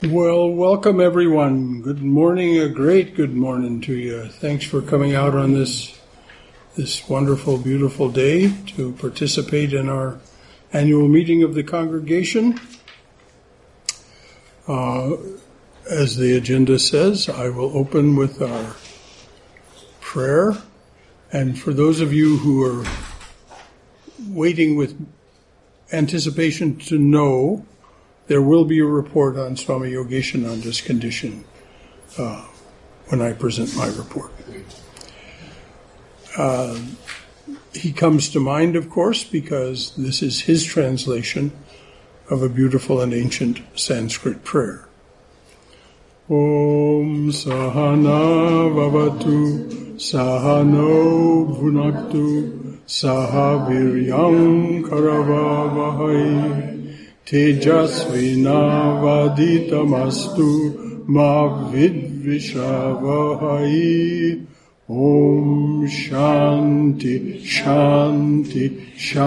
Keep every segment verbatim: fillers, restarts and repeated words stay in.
Well, welcome everyone. Good morning, a great good morning to you. Thanks for coming out on this this wonderful, beautiful day to participate in our annual meeting of the congregation. Uh, as the agenda says, I will open with our prayer. And for those of you who are waiting with anticipation to know, there will be a report on Swami Yogeshananda's condition uh, when I present my report. Uh, he comes to mind, of course, because this is his translation of a beautiful and ancient Sanskrit prayer. Om Sahana Vavatu Sahano Bhunaktu Sahaviryam Karavavahai Tejasvinavaditamastu ma vidvishavahai. Om Shanti, Shanti,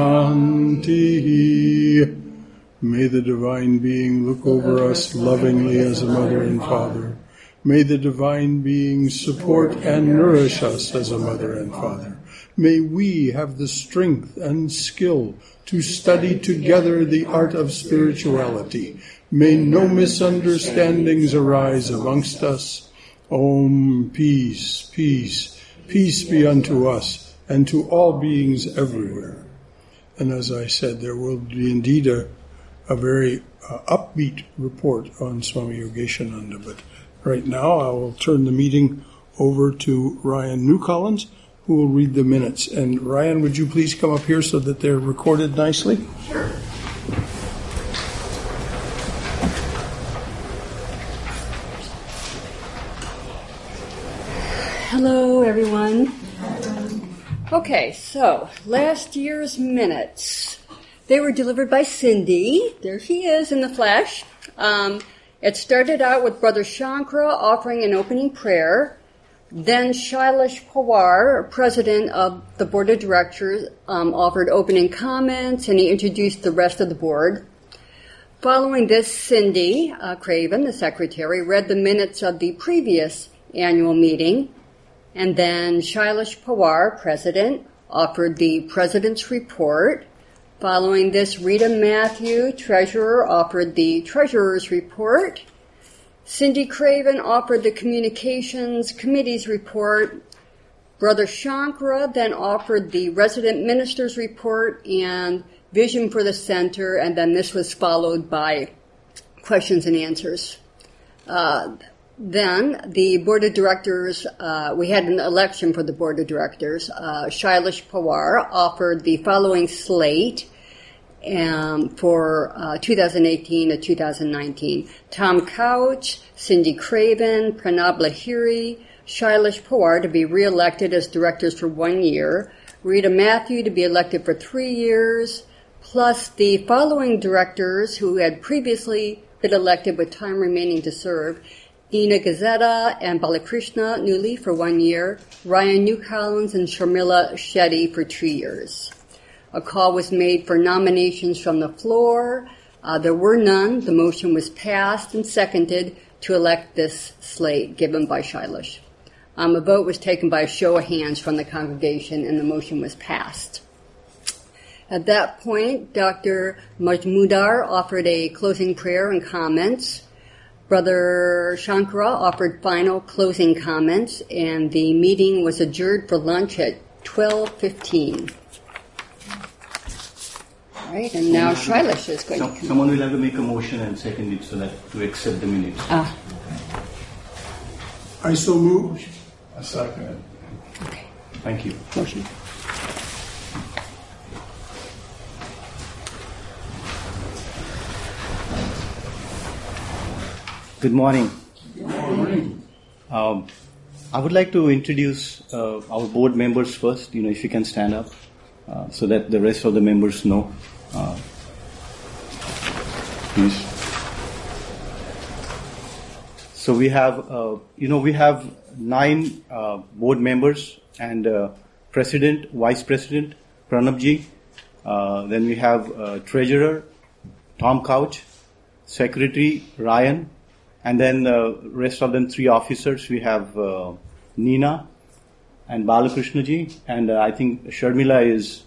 Shanti. May the Divine Being look over us lovingly as a mother and father. May the Divine Being support and nourish us as a mother and father. May we have the strength and skill to study together the art of spirituality. May no misunderstandings arise amongst us. Om, peace, peace, peace be unto us and to all beings everywhere. And as I said, there will be indeed a, a very uh, upbeat report on Swami Yogeshananda. But right now I will turn the meeting over to Ryan Newcollins, who will read the minutes. And Ryan, would you please come up here so that they're recorded nicely? Sure. Hello, everyone. Okay, so last year's minutes. They were delivered by Cindy. There she is in the flesh. Um, it started out with Brother Shankara offering an opening prayer. Then Shailesh Pawar, president of the board of directors, um, offered opening comments, and he introduced the rest of the board. Following this, Cindy uh, Craven, the secretary, read the minutes of the previous annual meeting. And then Shailesh Pawar, president, offered the president's report. Following this, Rita Matthew, treasurer, offered the treasurer's report. Cindy Craven offered the Communications Committee's report. Brother Shankara then offered the resident minister's report and vision for the center, and then this was followed by questions and answers. Uh, then the board of directors, uh, we had an election for the board of directors. Uh, Shailesh Pawar offered the following slate Um, for uh, two thousand eighteen to two thousand nineteen. Tom Couch, Cindy Craven, Pranab Lahiri, Shailesh Pawar to be reelected as directors for one year, Rita Matthew to be elected for three years, plus the following directors who had previously been elected with time remaining to serve: Dina Gazetta and Balakrishna Newley for one year, Ryan Newcollins and Sharmila Shetty for two years. A call was made for nominations from the floor. Uh, there were none. The motion was passed and seconded to elect this slate given by Shailesh. Um, a vote was taken by a show of hands from the congregation, and the motion was passed. At that point, Doctor Majmudar offered a closing prayer and comments. Brother Shankara offered final closing comments, and the meeting was adjourned for lunch at twelve fifteen. Right, and now Shailesh is going so, to come. Someone will have to make a motion and second it so that to accept the minutes. Ah. I so move. I second it. Okay. Thank you. Motion. Good morning. Good morning. Um, I would like to introduce uh, our board members first. You know, if you can stand up, uh, so that the rest of the members know. Uh, please. So we have, uh, you know, we have nine uh, board members and uh, president, vice president, Pranabji. Uh, then we have uh, treasurer, Tom Couch, secretary, Ryan, And then the uh, rest of them, three officers. We have uh, Nina and Balakrishna ji, and uh, I think Sharmila is,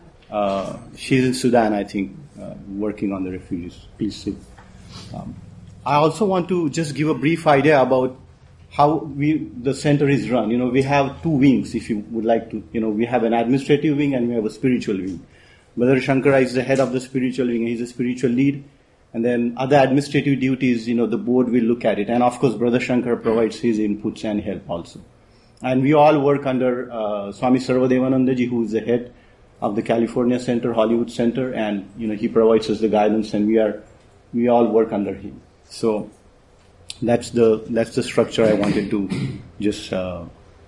uh, she's in Sudan, I think, uh, working on the refugees. Please sit. Um, I also want to just give a brief idea about how we the center is run. You know, we have two wings, if you would like to. You know, we have an administrative wing and we have a spiritual wing. Brother Shankara is the head of the spiritual wing. He's a spiritual lead. And then other administrative duties, you know, the board will look at it. And of course, Brother Shankara provides his inputs and help also. And we all work under uh, Swami Sarvadevanandaji, who is the head of the California Center, Hollywood Center. And, you know, he provides us the guidance and we are, we all work under him. So that's the, that's the structure I wanted to just uh,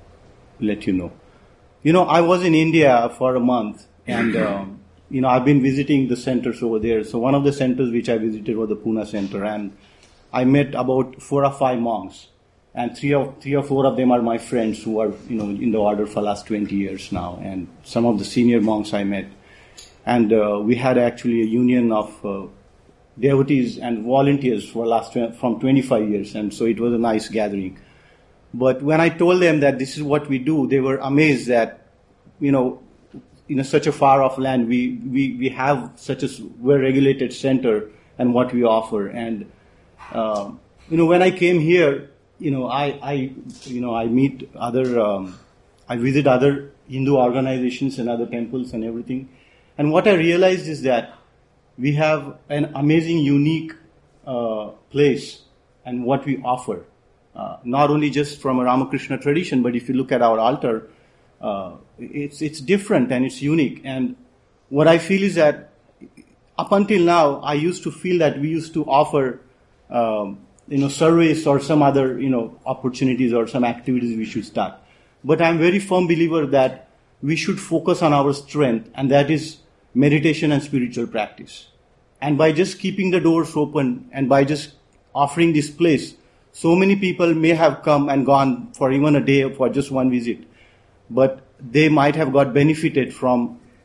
let you know. You know, I was in India for a month and, um, you know, I've been visiting the centers over there. So one of the centers which I visited was the Pune Center, and I met about four or five monks, and three or three or four of them are my friends who are, you know, in the order for the last twenty years now, and some of the senior monks I met, and uh, we had actually a union of uh, devotees and volunteers for last from twenty-five years, and so it was a nice gathering. But when I told them that this is what we do, they were amazed that, you know, in a, such a far-off land, we, we, we have such a well-regulated center and what we offer. And, uh, you know, when I came here, you know, I, I you know, I meet other, um, I visit other Hindu organizations and other temples and everything. And what I realized is that we have an amazing, unique uh, place and what we offer. Uh, not only just from a Ramakrishna tradition, but if you look at our altar, Uh, it's it's different and it's unique. And what I feel is that up until now, I used to feel that we used to offer, um, you know, service or some other, you know, opportunities or some activities we should start. But I'm very firm believer that we should focus on our strength, and that is meditation and spiritual practice. And by just keeping the doors open and by just offering this place, so many people may have come and gone for even a day for just one visit. But they might have got benefited from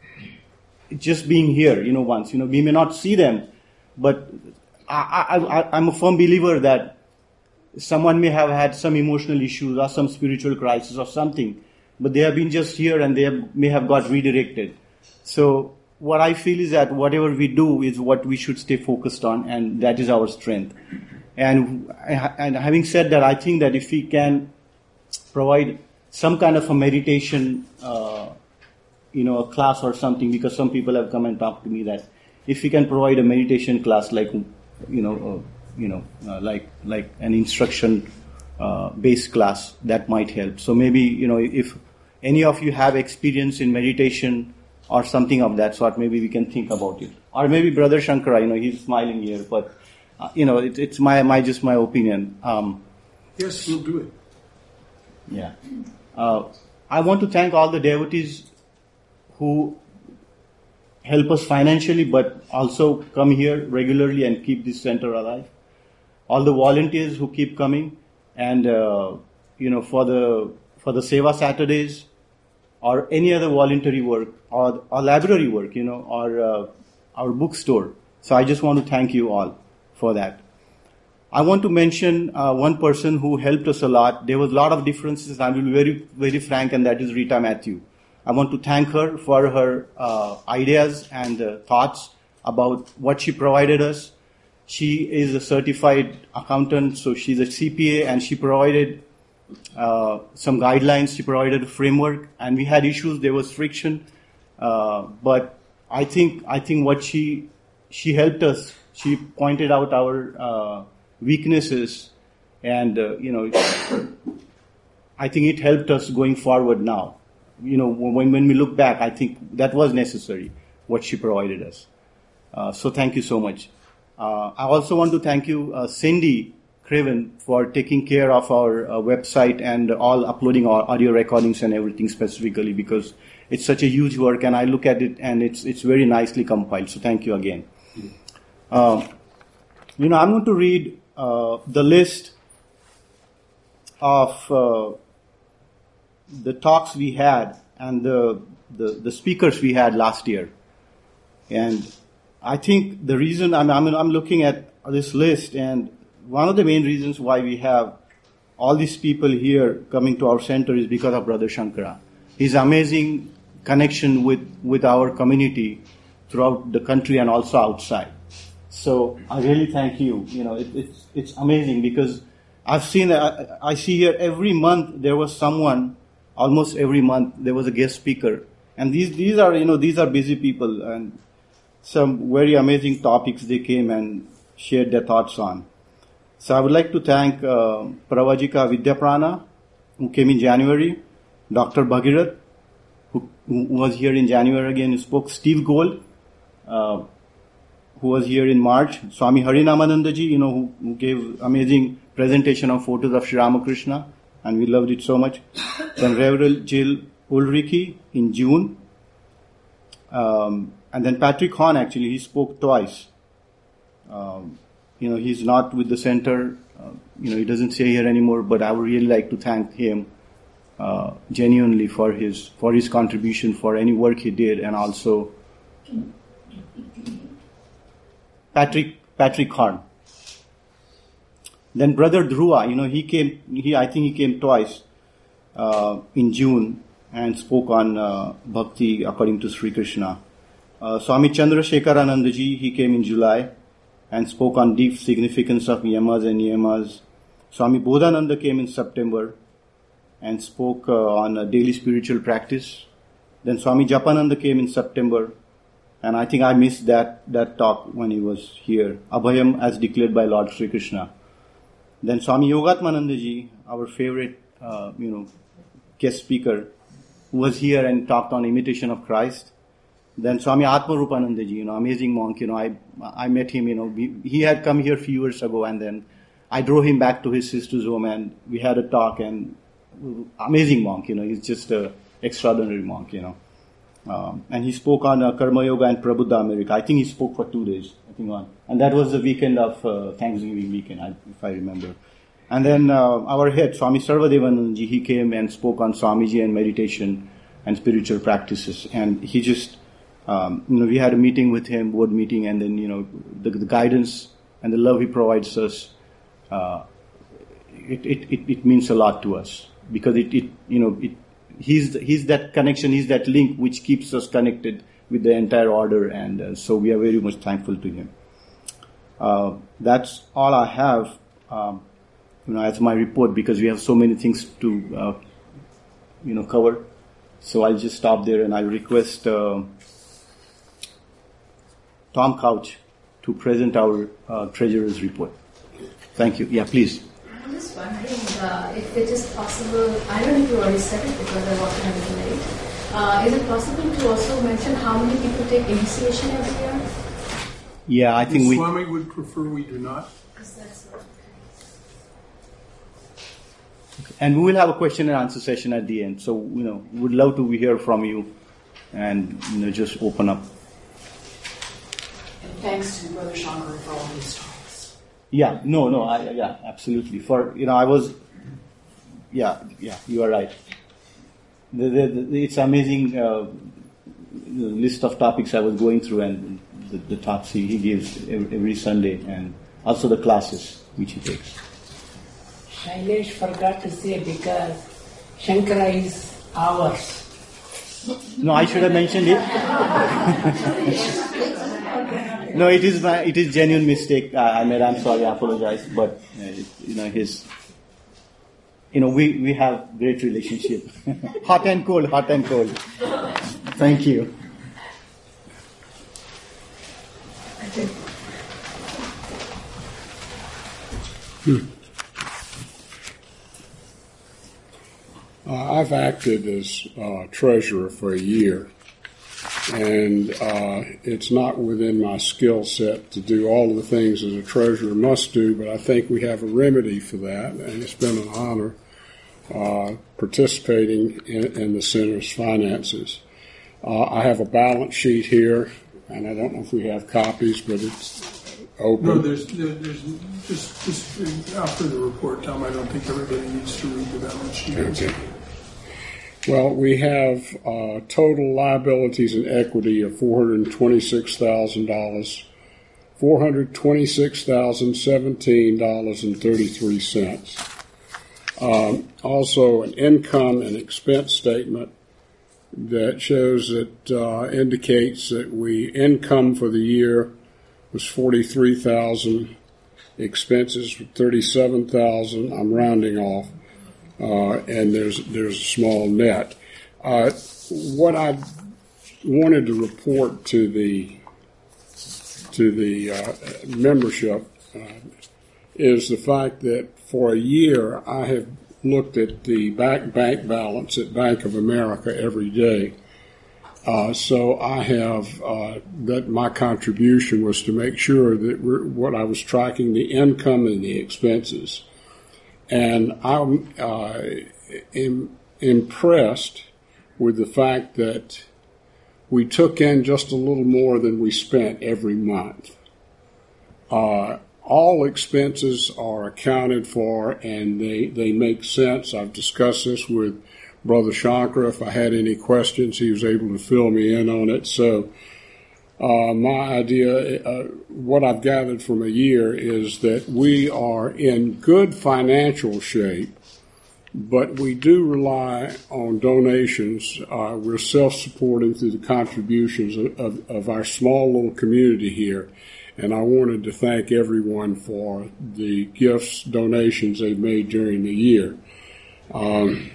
just being here, you know, once. You know, we may not see them, but I, I, I, I'm a firm believer that someone may have had some emotional issues or some spiritual crisis or something, but they have been just here and they have, may have got redirected. So what I feel is that whatever we do is what we should stay focused on, and that is our strength. And, and having said that, I think that if we can provide some kind of a meditation, uh, you know, a class or something, because some people have come and talked to me that if we can provide a meditation class, like, you know, uh, you know, uh, like like an instruction uh, based class, that might help. So maybe, you know, if any of you have experience in meditation or something of that sort, maybe we can think about it. Or maybe Brother Shankara, you know, he's smiling here, but uh, you know, it, it's my my just my opinion. Um, yes, we'll do it. Yeah. Uh, I want to thank all the devotees who help us financially, but also come here regularly and keep this center alive. All the volunteers who keep coming, and uh, you know, for the for the Seva Saturdays, or any other voluntary work, or, or library work, you know, or uh, our bookstore. So I just want to thank you all for that. I want to mention uh, one person who helped us a lot. There was a lot of differences. I will be very, very frank, and that is Rita Matthew. I want to thank her for her uh, ideas and uh, thoughts about what she provided us. She is a certified accountant, so she's a C P A, and she provided uh, some guidelines. She provided a framework, and we had issues. There was friction, uh, but I think I think what she she helped us. She pointed out our Uh, weaknesses, and uh, you know, I think it helped us going forward now. You know, when when we look back, I think that was necessary, what she provided us. Uh, so thank you so much. Uh, I also want to thank you, uh, Cindy Craven, for taking care of our uh, website and all uploading our audio recordings and everything specifically, because it's such a huge work, and I look at it and it's it's very nicely compiled. So thank you again. Uh, you know, I'm going to read Uh, the list of uh, the talks we had and the, the the speakers we had last year, and I think the reason I'm I'm, I'm looking at this list, and one of the main reasons why we have all these people here coming to our center is because of Brother Shankara. His amazing connection with, with our community throughout the country and also outside. So I really thank you. You know, it, it's it's amazing because I've seen, I, I see here every month there was someone, almost every month there was a guest speaker. And these, these are, you know, these are busy people and some very amazing topics they came and shared their thoughts on. So I would like to thank uh, Pravajika Vidyaprana, who came in January, Doctor Bhagirath, who, who was here in January again, who spoke, Steve Gold, uh, who was here in March, Swami Harinamanandaji, you know, who, who gave amazing presentation of photos of Sri Ramakrishna, and we loved it so much. Then Reverend Jill Ulrich in June. Um, and then Patrick Horn, actually, he spoke twice. Um, you know, he's not with the center. Uh, you know, he doesn't stay here anymore, but I would really like to thank him uh, genuinely for his for his contribution, for any work he did, and also Patrick Patrick Horn. Then Brother Dhruva, you know, he came. He I think he came twice uh, in June and spoke on uh, Bhakti according to Sri Krishna. Uh, Swami Chandrasekharanandaji, he came in July and spoke on deep significance of yamas and niyamas. Swami Bodhananda came in September and spoke uh, on a daily spiritual practice. Then Swami Japananda came in September, and I think I missed that, that talk when he was here. Abhayam as declared by Lord Sri Krishna. Then Swami Yogatmanandaji, our favorite, uh, you know, guest speaker, who was here and talked on imitation of Christ. Then Swami Atmarupanandaji, you know, amazing monk, you know, I I met him, you know, he, he had come here a few years ago, and then I drove him back to his sister's home and we had a talk, and amazing monk, you know, he's just an extraordinary monk, you know. Um, and he spoke on uh, Karma Yoga and Prabuddha America. I think he spoke for two days, I think on, and that was the weekend of uh, Thanksgiving weekend, I, if I remember. And then uh, our head, Swami Sarvadevanandaji, he came and spoke on Swamiji and meditation and spiritual practices, and he just, Um, you know, we had a meeting with him, board meeting, and then, you know, the, the guidance and the love he provides us, uh, it, it, it, it means a lot to us because it, it you know, it, he's, he's that connection, he's that link which keeps us connected with the entire order, and uh, so we are very much thankful to him. Uh, that's all I have, um, you know, as my report, because we have so many things to, uh, you know, cover. So I'll just stop there, and I'll request uh, Tom Couch to present our uh, treasurer's report. Thank you. Yeah, please. I'm just wondering uh, if it is possible, I don't know if you already said it because I walked in a little late. Uh, is it possible to also mention how many people take initiation every year? Yeah, I think we... Swami would prefer we do not. Because that's what... And we will have a question and answer session at the end. So, you know, we would love to hear from you and, you know, just open up. Thanks to Brother Shankar for all these talks. Yeah, no, no, I, yeah, absolutely. For, you know, I was, yeah, yeah, you are right. The, the, the, it's amazing uh, the list of topics I was going through, and the, the talks he, he gives every, every Sunday, and also the classes which he takes. Shailesh forgot to say because Shankara is ours. No, I should have mentioned it. No, it is my, it is genuine mistake. I, I made. I'm sorry. I apologize. But uh, it, you know, his, you know, we, we have great relationship. Hot and cold, hot and cold. Thank you. Hmm. Uh, I've acted as uh, treasurer for a year. And uh, it's not within my skill set to do all of the things that a treasurer must do, but I think we have a remedy for that, and it's been an honor uh, participating in, in the center's finances. Uh, I have a balance sheet here, and I don't know if we have copies, but it's open. No, there's, there, there's just, just after the report, Tom, I don't think everybody needs to read the balance sheet. Okay. Well, we have uh, total liabilities and equity of four hundred twenty-six thousand dollars. four hundred twenty-six thousand seventeen dollars and thirty-three cents. Um, also, an income and expense statement that shows that uh, indicates that we income for the year was forty-three thousand dollars, expenses were thirty-seven thousand dollars. I'm rounding off, uh, and there's there's a small net. Uh, what I wanted to report to the to the uh, membership uh, is the fact that for a year I have looked at the back bank balance at Bank of America every day. Uh, so I have uh, that my contribution was to make sure that we're, what I was tracking the income and the expenses, and I'm uh, im- impressed with the fact that we took in just a little more than we spent every month. Uh, all expenses are accounted for, and they, they make sense. I've discussed this with Brother Shankar. If I had any questions, he was able to fill me in on it. So uh, my idea, uh, what I've gathered from a year, is that we are in good financial shape, but we do rely on donations. Uh, we're self-supporting through the contributions of, of, of our small little community here. And I wanted to thank everyone for the gifts, donations they've made during the year. Um,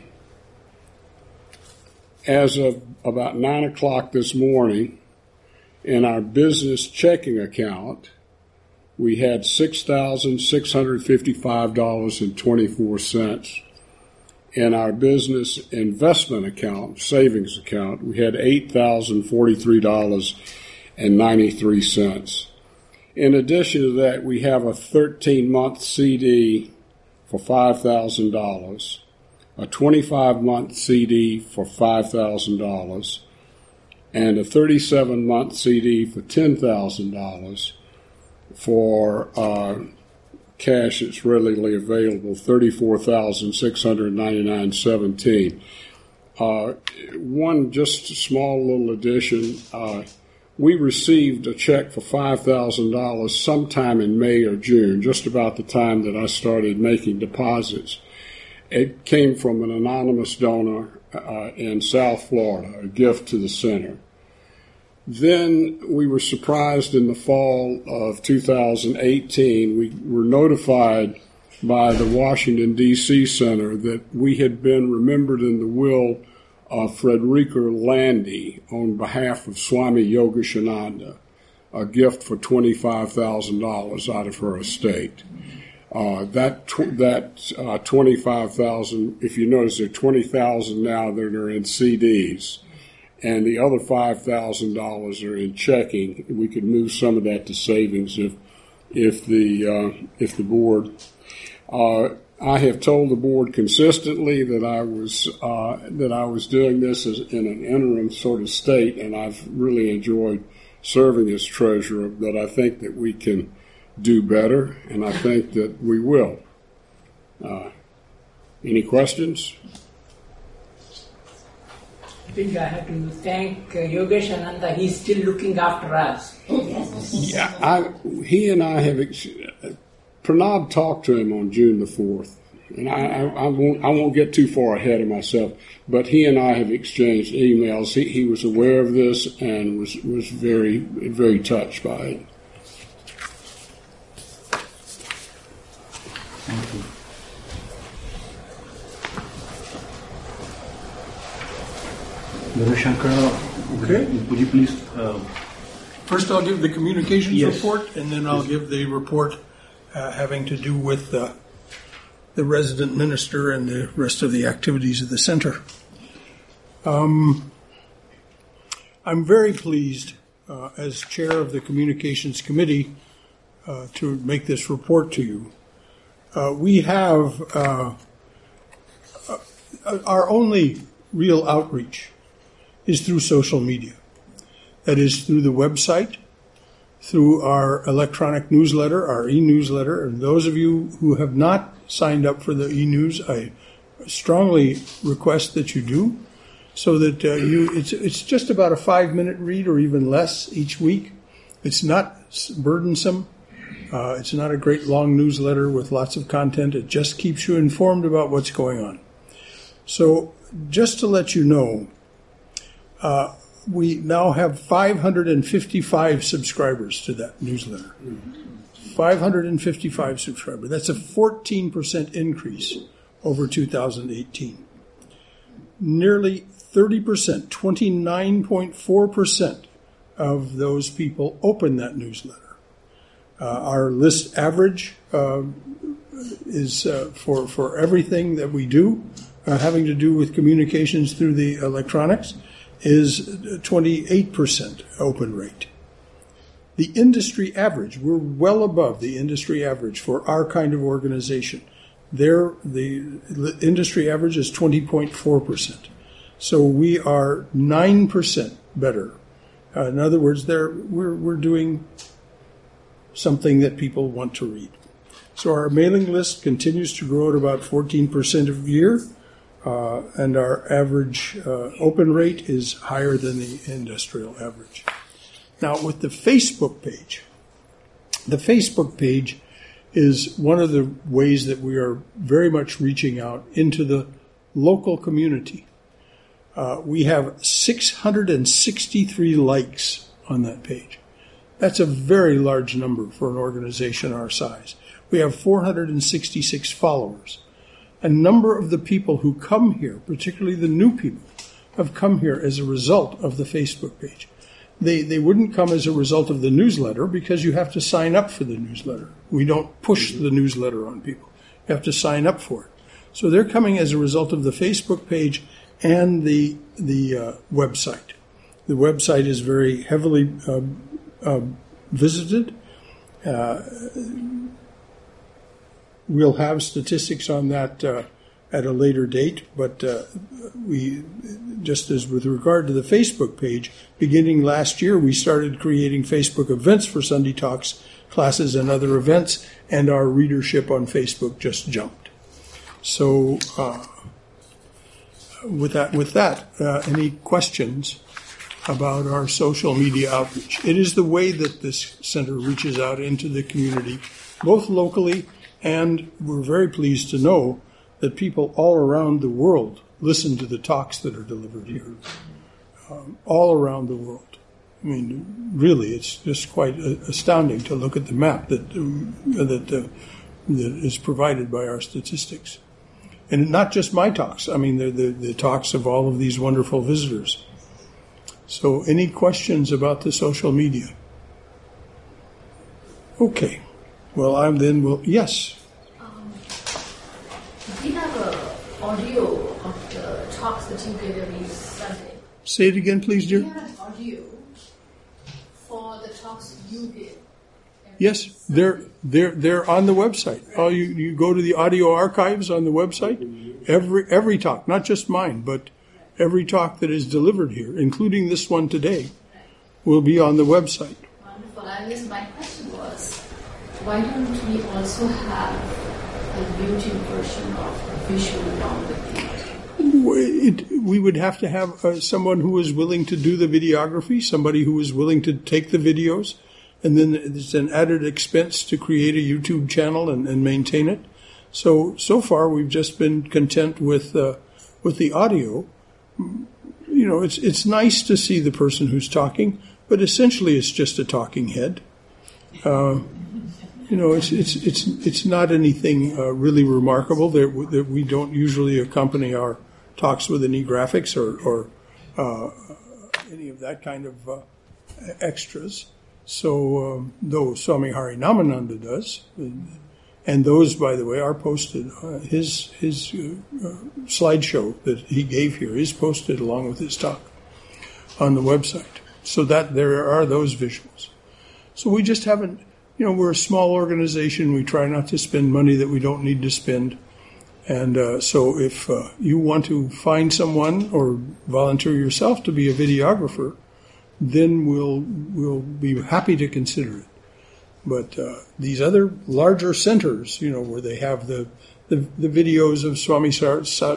as of about nine o'clock this morning, in our business checking account, we had six thousand six hundred fifty-five dollars and twenty-four cents. In our business investment account, savings account, we had eight thousand forty-three dollars and ninety-three cents. In addition to that, we have a thirteen-month C D for five thousand dollars, a twenty-five-month C D for five thousand dollars, and a thirty-seven-month C D for ten thousand dollars for uh, cash that's readily available, thirty-four thousand six hundred ninety-nine dollars and seventeen cents. Uh, one just small little addition. Uh, We received a check for five thousand dollars sometime in May or June, just about the time that I started making deposits. It came from an anonymous donor uh, in South Florida, a gift to the center. Then we were surprised in the fall of two thousand eighteen. We were notified by the Washington, D C Center that we had been remembered in the will of Frederica Landy on behalf of Swami Yogashananda, a gift for twenty-five thousand dollars out of her estate. Uh, that tw- that uh, twenty-five thousand dollars, if you notice, there are twenty thousand dollars now that are in C Ds, and the other five thousand dollars are in checking. We could move some of that to savings if if the uh, if the board. Uh, I have told the board consistently that I was uh, that I was doing this as in an interim sort of state, and I've really enjoyed serving as treasurer. But I think that we can do better, and I think that we will. Uh, any questions? I think I have to thank uh, Yogashananda. He's still looking after us. Yeah, I, he and I have. Ex- Pranab talked to him on June the fourth, and I, I, I won't I won't get too far ahead of myself. But he and I have exchanged emails. He, he was aware of this and was was very very touched by it. Thank you. Guru Shankar, Okay. Would you please? Uh, First, I'll give the communications Yes. report, and then I'll give the report uh, having to do with uh, the resident minister and the rest of the activities of the center. Um, I'm very pleased, uh, as chair of the communications committee, uh, to make this report to you. Uh, we have uh, uh, our only real outreach is through social media. That is through the website, through our electronic newsletter, our e-newsletter. And those of you who have not signed up for the e-news, I strongly request that you do, so that uh, you it's it's just about a five-minute read or even less each week. It's not burdensome. Uh, it's not a great long newsletter with lots of content. It just keeps you informed about what's going on. So just to let you know, uh, we now have five hundred fifty-five subscribers to that newsletter. five hundred fifty-five subscribers. That's a fourteen percent increase over two thousand eighteen. Nearly thirty percent, twenty-nine point four percent of those people open that newsletter. Uh, our list average uh, is uh, for, for everything that we do, uh, having to do with communications through the electronics, is twenty-eight percent open rate. The industry average, we're well above the industry average for our kind of organization. There, the industry average is twenty point four percent. So we are nine percent better. Uh, in other words, there we're, we're doing something that people want to read. So our mailing list continues to grow at about fourteen percent a year, uh, and our average uh, open rate is higher than the industrial average. Now, with the Facebook page, the Facebook page is one of the ways that we are very much reaching out into the local community. Uh, we have six hundred sixty-three likes on that page. That's a very large number for an organization our size. We have four hundred sixty-six followers. A number of the people who come here, particularly the new people, have come here as a result of the Facebook page. They they wouldn't come as a result of the newsletter because you have to sign up for the newsletter. We don't push the newsletter on people. You have to sign up for it. So they're coming as a result of the Facebook page and the the uh, website. The website is very heavily uh, uh, visited. Uh, we'll have statistics on that uh, at a later date, but uh, we, just as with regard to the Facebook page, beginning last year, we started creating Facebook events for Sunday Talks classes and other events, and our readership on Facebook just jumped. So, uh, with that, with that, uh, any questions about our social media outreach? It is the way that this center reaches out into the community, both locally, and we're very pleased to know that people all around the world listen to the talks that are delivered here, um, all around the world. I mean, really, it's just quite astounding to look at the map that uh, that, uh, that is provided by our statistics. And not just my talks, I mean, the, the, the talks of all of these wonderful visitors. So any questions about the social media? Okay. Well, I'm then will yes. Um, we have an audio of the talks that you give every Sunday. Say it again, please, dear. We have an audio for the talks you give. Yes, they're they're they're on the website. Oh, you, you go to the audio archives on the website. Every every talk, not just mine, but every talk that is delivered here, including this one today, will be on the website. Wonderful. I guess my question was, why don't we also have a YouTube version of the visual along with the It, we would have to have uh, someone who is willing to do the videography, somebody who is willing to take the videos, and then it's an added expense to create a YouTube channel and, and maintain it. So so far we've just been content with uh, with the audio. You know, it's it's nice to see the person who's talking, but essentially it's just a talking head. Uh, you know, it's it's it's it's not anything uh, really remarkable that that we don't usually accompany our talks with any graphics or, or uh, any of that kind of uh, extras. So, um, though Swami Harinamananda does, and those, by the way, are posted. Uh, his his uh, uh, slideshow that he gave here is posted along with his talk on the website. So that there are those visuals. So we just haven't, you know, we're a small organization. We try not to spend money that we don't need to spend. And uh, so if uh, you want to find someone or volunteer yourself to be a videographer, then we'll we'll be happy to consider it. But uh, these other larger centers, you know, where they have the the, the videos of Swami Sar- Sar-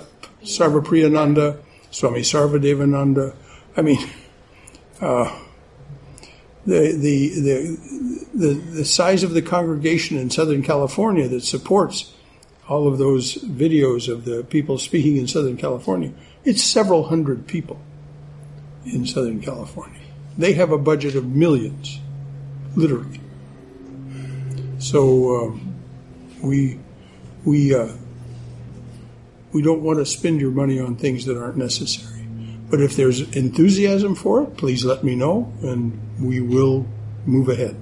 Sarvapriyananda, Swami Sarvadevananda, I mean, uh, the, the, the, the, the size of the congregation in Southern California that supports all of those videos of the people speaking in Southern California, it's several hundred people in Southern California. They have a budget of millions, literally. So um, we we uh, we don't want to spend your money on things that aren't necessary. But if there's enthusiasm for it, please let me know, and we will move ahead.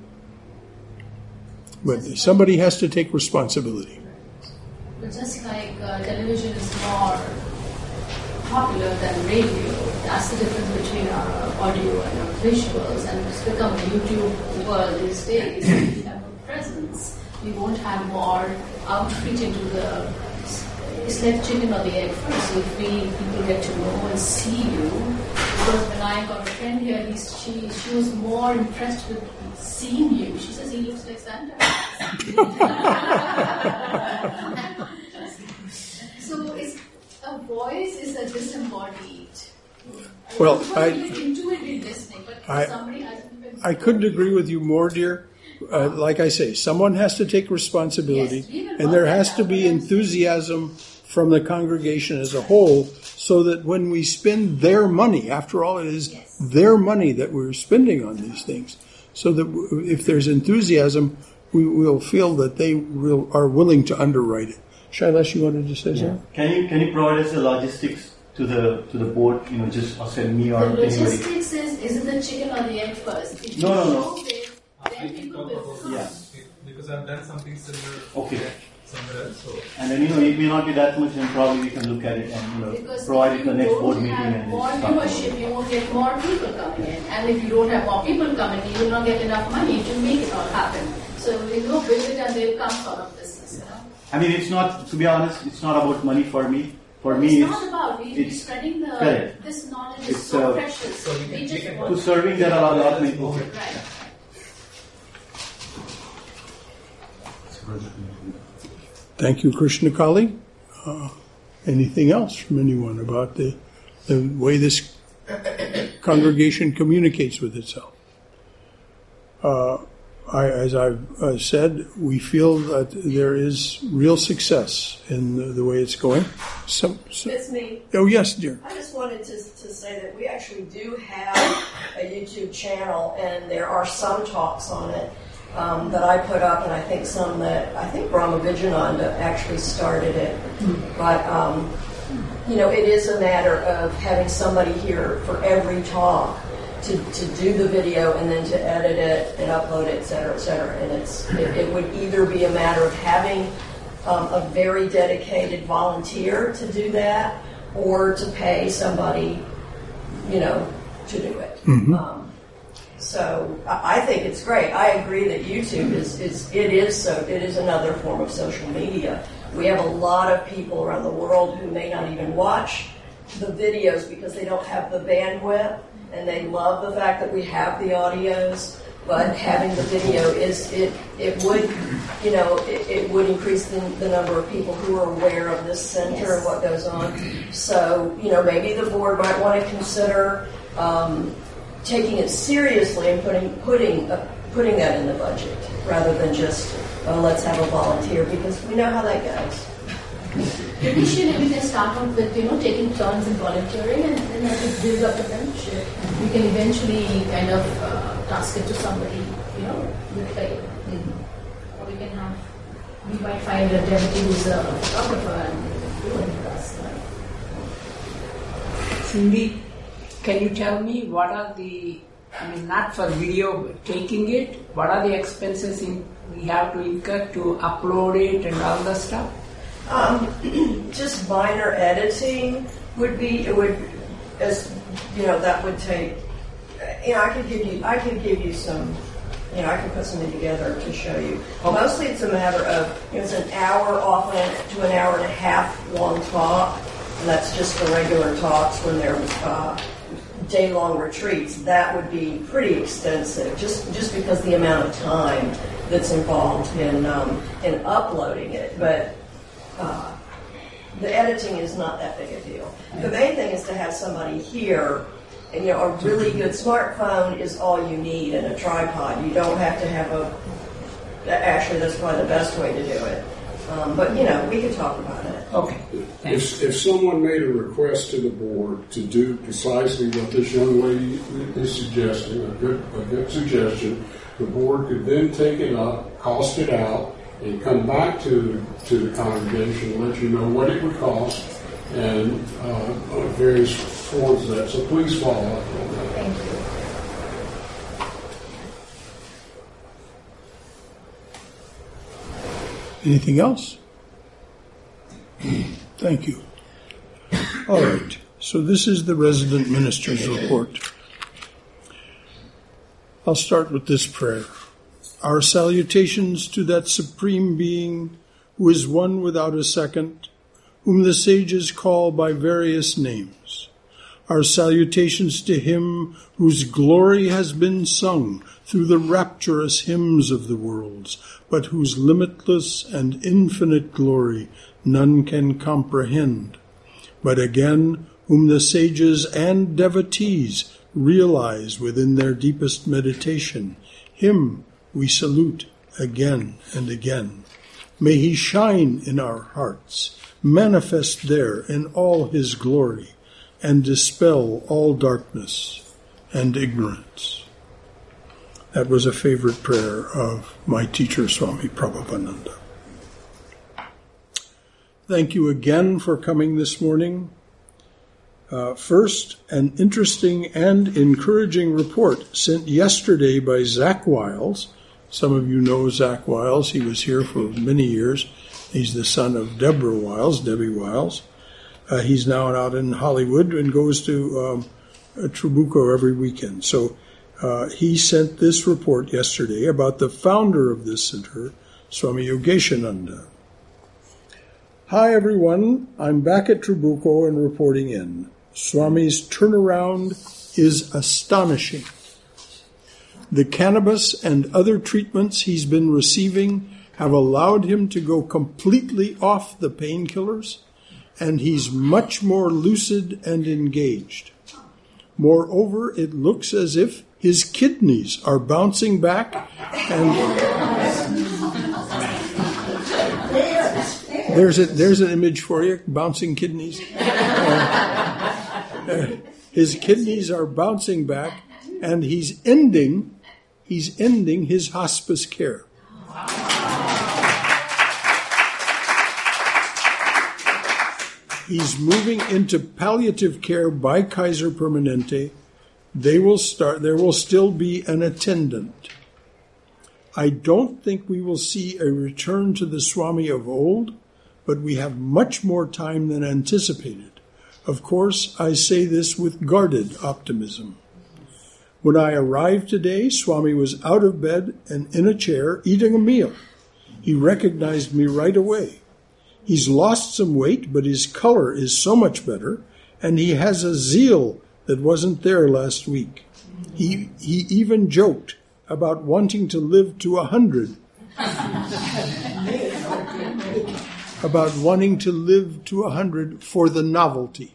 But somebody has to take responsibility. But just like uh, television is more popular than radio, that's the difference between our audio and our visuals, and it's become a YouTube world these days. If we have a presence, we won't have more outreach into the. It's like chicken or the egg first. So if we people get to know and see you, because when I got a friend here, he, she she was more impressed with seeing you. She says he looks like Santa. So it's a voice is a disembodied. Well, I intuitively listening, but I, somebody hasn't been. I couldn't agree with you more, dear. Uh, like I say, someone has to take responsibility, Yes, and there has to be enthusiasm from the congregation as a whole, so that when we spend their money, after all, it is Yes. their money that we're spending on these things, so that w- if there's enthusiasm, we will feel that they will, are willing to underwrite it. Shailesh, you wanted to say Yeah. something? Can you can you provide us the logistics to the to the board? You know, just or send me or The anybody. logistics is, is it the chicken or the egg first? If No, you no, no. show it, then people will come. Yeah. Because I've done something similar Okay. somewhere else. So And then you know it may not be that much, and probably we can look at it and you know Because provide if it to the you next don't board meeting have and more stuff. viewership, you won't get more people coming in. And if you don't have more people coming in, you will not get enough money to make it all happen. So you go build it and they'll come sort of business, you know. I mean, it's not, to be honest, it's not about money for me. For It's me, not about we it's spreading the correct. this knowledge It's, is so uh, precious. so we we can just take it want to serving there are a lot of people. right. Thank you, Krishna Kali. Uh, anything else from anyone about the, the way this congregation communicates with itself? Uh, I, as I've uh, said, we feel that there is real success in the, the way it's going. Some, some, It's me. oh, yes, dear. I just wanted to, to say that we actually do have a YouTube channel, and there are some talks on it um, that I put up, and I think some that, I think Brahma Vijayananda actually started it. But, um, you know, it is a matter of having somebody here for every talk to, to do the video and then to edit it and upload it, et cetera, et cetera. And it's, it, it would either be a matter of having um, a very dedicated volunteer to do that, or to pay somebody, you know, to do it. Mm-hmm. Um, so I I think it's great. I agree that YouTube is, is it is so it is another form of social media. We have a lot of people around the world who may not even watch the videos because they don't have the bandwidth, and they love the fact that we have the audios. But having the video is it it would you know it, it would increase the, the number of people who are aware of this center and what goes on. So you know maybe the board might want to consider um, taking it seriously and putting putting uh, putting that in the budget rather than just oh, let's have a volunteer, because we know how that goes. Initially, we can start off with, you know, taking turns in volunteering, and then as we build up a membership, we can eventually kind of uh, task it to somebody, you know, with pay. Mm-hmm. Or we can have, we might find a devotee who's a photographer and do it with us. Right? Cindy, can you tell me what are the, I mean, not for video but taking it, what are the expenses in, we have to incur to upload it and all the stuff? Um, just minor editing would be, it would, as, you know, that would take, you know, I could give you, I could give you some, you know, I could put something together to show you. Mostly it's a matter of, you know, it's an hour, often to an hour and a half long talk, and that's just the regular talks. When they're uh, day-long retreats, that would be pretty extensive, just just because the amount of time that's involved in um, in uploading it. But uh, the editing is not that big a deal. The main thing is to have somebody here And, you know, a really good smartphone is all you need, and a tripod. You don't have to have a... Actually, that's probably the best way to do it. Um, but, you know, we can talk about it. Okay. If, if someone made a request to the board to do precisely what this young lady is suggesting, a good, a good suggestion, the board could then take it up, cost it out, and come back to, to the congregation and let you know what it would cost and uh, various forms of that. So please follow up on that. Thank you. Anything else? Thank you. All right. So this is the resident minister's report. I'll start with this prayer. Our salutations to that supreme being who is one without a second, whom the sages call by various names. Our salutations to him whose glory has been sung through the rapturous hymns of the worlds, but whose limitless and infinite glory none can comprehend. But again, whom the sages and devotees realize within their deepest meditation, him we salute again and again. May he shine in our hearts, manifest there in all his glory, and dispel all darkness and ignorance. That was a favorite prayer of my teacher, Swami Prabhupada. Thank you again for coming this morning. Uh, first, an interesting and encouraging report sent yesterday by Zach Wiles. Some of you know Zach Wiles. He was here for many years. He's the son of Deborah Wiles, Debbie Wiles. Uh, he's now out in Hollywood and goes to um, Trabuco every weekend. So uh, he sent this report yesterday about the founder of this center, Swami Yogeshananda. Hi, everyone. I'm back at Trabuco and reporting in. Swami's turnaround is astonishing. The cannabis and other treatments he's been receiving have allowed him to go completely off the painkillers, and he's much more lucid and engaged. Moreover, it looks as if his kidneys are bouncing back, and there's a, there's an image for you, bouncing kidneys. Uh, uh, his kidneys are bouncing back, and he's ending, he's ending his hospice care. He's moving into palliative care by Kaiser Permanente. They will start, there will still be an attendant. I don't think we will see a return to the Swami of old, but we have much more time than anticipated. Of course, I say this with guarded optimism. When I arrived today, Swami was out of bed and in a chair eating a meal. He recognized me right away. He's lost some weight, but his color is so much better, and he has a zeal that wasn't there last week. He he even joked about wanting to live to a hundred. about wanting to live to a hundred for the novelty.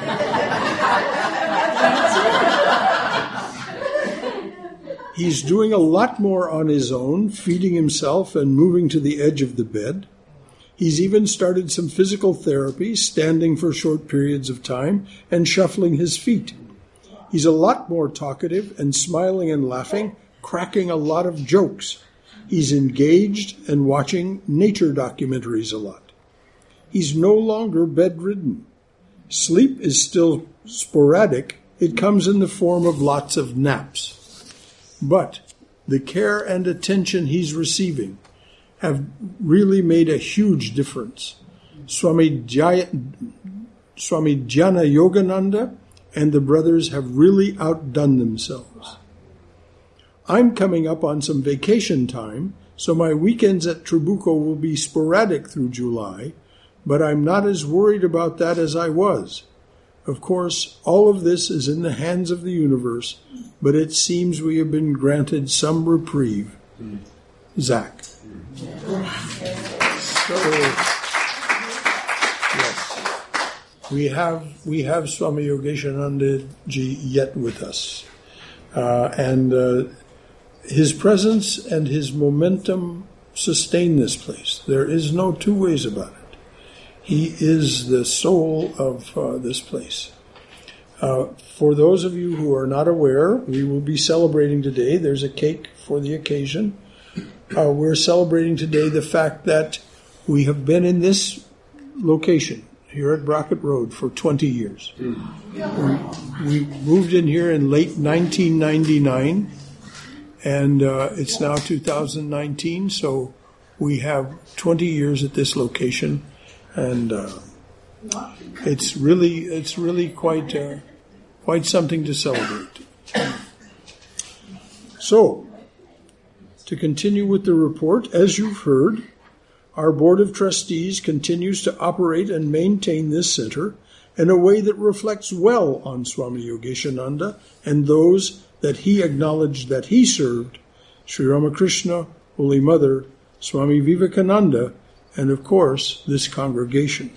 He's doing a lot more on his own, feeding himself and moving to the edge of the bed. He's even started some physical therapy, standing for short periods of time and shuffling his feet. He's a lot more talkative and smiling and laughing, cracking a lot of jokes. He's engaged and watching nature documentaries a lot. He's no longer bedridden. Sleep is still sporadic. It comes in the form of lots of naps. But the care and attention he's receiving have really made a huge difference. Swami Jaya, Swami Jnana Yogananda and the brothers have really outdone themselves. I'm coming up on some vacation time, so my weekends at Trabuco will be sporadic through July, but I'm not as worried about that as I was. Of course, all of this is in the hands of the universe, but it seems we have been granted some reprieve. Mm. Zach. So, yes. we have we have Swami Yogeshananda Ji yet with us, uh, and uh, his presence and his momentum sustain this place. There is no two ways about it. He is the soul of uh, this place. Uh, for those of you who are not aware, we will be celebrating today. There's a cake for the occasion. Uh, we're celebrating today the fact that we have been in this location here at Brockett Road for twenty years. Mm. We, we moved in here in late nineteen ninety-nine, and uh, it's now two thousand nineteen, so we have twenty years at this location, and uh, it's really it's really quite uh, quite something to celebrate. So, to continue with the report, as you've heard, our Board of Trustees continues to operate and maintain this center in a way that reflects well on Swami Yogeshananda and those that he acknowledged that he served, Sri Ramakrishna, Holy Mother, Swami Vivekananda, and of course, this congregation.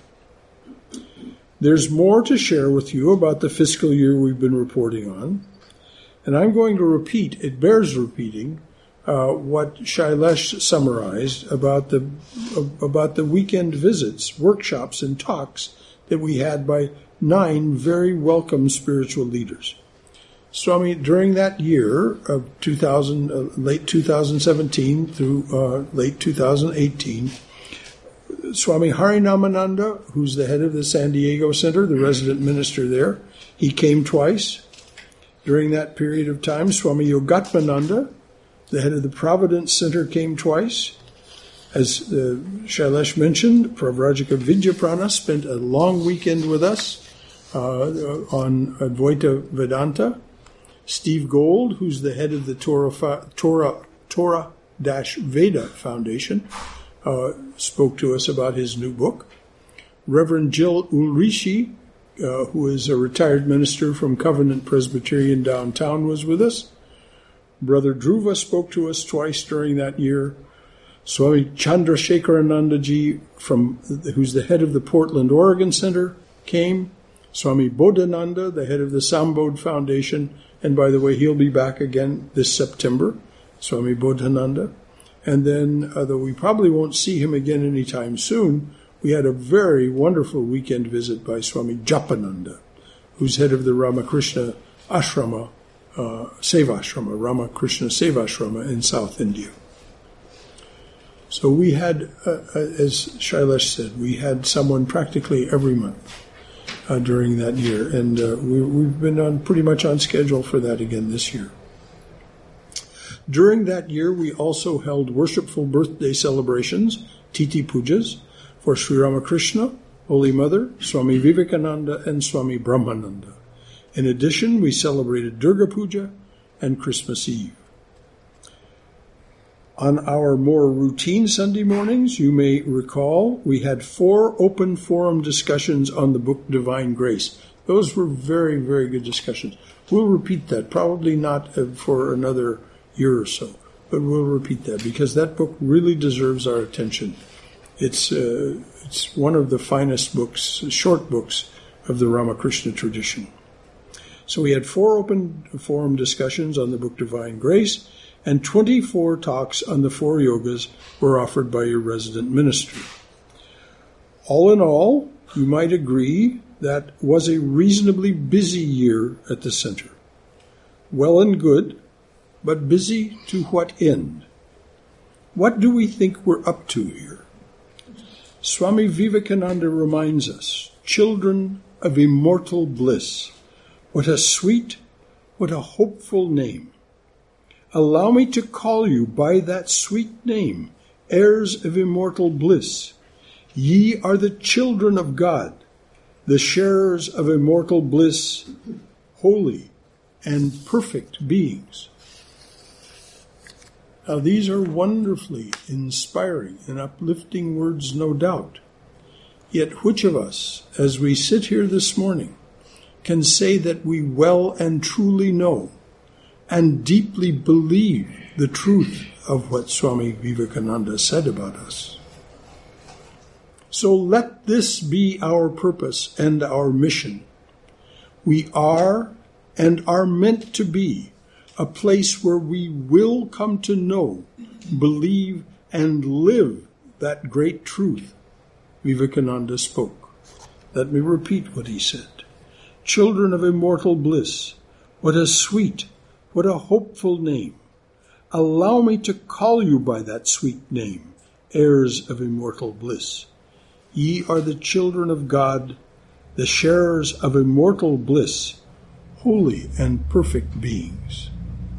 There's more to share with you about the fiscal year we've been reporting on, and I'm going to repeat, it bears repeating, Uh, what Shailesh summarized about the uh, about the weekend visits, workshops, and talks that we had by nine very welcome spiritual leaders. Swami, during that year of two thousand, uh, late two thousand seventeen through uh, late two thousand eighteen, Swami Harinamananda, who's the head of the San Diego Center, the resident minister there, he came twice. During that period of time, Swami Yogatmananda, the head of the Providence Center, came twice. As uh, Shailesh mentioned, Pravrajika Vidyaprana spent a long weekend with us uh, on Advaita Vedanta. Steve Gold, who's the head of the Torah Torah Torah-Veda Foundation, uh, spoke to us about his new book. Reverend Jill Ulrishi, uh, who is a retired minister from Covenant Presbyterian downtown, was with us. Brother Dhruva spoke to us twice during that year. Swami Chandrasekharananda Ji, from, who's the head of the Portland, Oregon Center, came. Swami Bodhananda, the head of the Sambodh Foundation, and by the way, he'll be back again this September, Swami Bodhananda. And then, although we probably won't see him again anytime soon, we had a very wonderful weekend visit by Swami Japananda, who's head of the Ramakrishna Ashrama, Uh, Sevashrama, Ramakrishna Sevashrama in South India. So we had, uh, uh, as Shailesh said, we had someone practically every month uh, during that year, and uh, we, we've been on pretty much on schedule for that again this year. During that year, we also held worshipful birthday celebrations, Titi Pujas, for Sri Ramakrishna, Holy Mother, Swami Vivekananda, and Swami Brahmananda. In addition, we celebrated Durga Puja and Christmas Eve. On our more routine Sunday mornings, you may recall, we had four open forum discussions on the book Divine Grace. Those were very, very good discussions. We'll repeat that, probably not for another year or so, but we'll repeat that because that book really deserves our attention. It's, uh, it's one of the finest books, short books of the Ramakrishna tradition. So we had four open forum discussions on the book Divine Grace, and twenty-four talks on the four yogas were offered by your resident minister. All in all, you might agree that was a reasonably busy year at the center. Well and good, but busy to what end? What do we think we're up to here? Swami Vivekananda reminds us, children of immortal bliss. What a sweet, what a hopeful name. Allow me to call you by that sweet name, heirs of immortal bliss. Ye are the children of God, the sharers of immortal bliss, holy and perfect beings. Now these are wonderfully inspiring and uplifting words, no doubt. Yet which of us, as we sit here this morning, can say that we well and truly know and deeply believe the truth of what Swami Vivekananda said about us? So let this be our purpose and our mission. We are and are meant to be a place where we will come to know, believe, and live that great truth Vivekananda spoke. Let me repeat what he said. Children of immortal bliss, what a sweet, what a hopeful name. Allow me to call you by that sweet name, heirs of immortal bliss. Ye are the children of God, the sharers of immortal bliss, holy and perfect beings.